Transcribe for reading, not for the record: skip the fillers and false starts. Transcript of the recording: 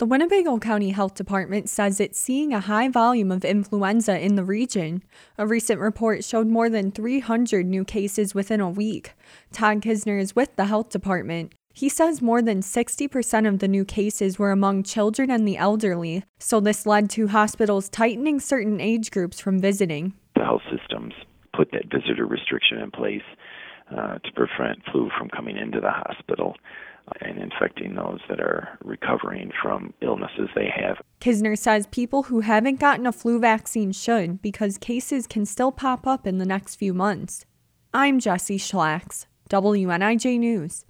The Winnebago County Health Department says it's seeing a high volume of influenza in the region. A recent report showed more than 300 new cases within a week. Todd Kisner is with the health department. He says more than 60% of the new cases were among children and the elderly, so this led to hospitals tightening certain age groups from visiting. The health systems put that visitor restriction in place to prevent flu from coming into the hospital and infecting those that are recovering from illnesses they have. Kisner says people who haven't gotten a flu vaccine should, because cases can still pop up in the next few months. I'm Jessie Schlax, WNIJ News.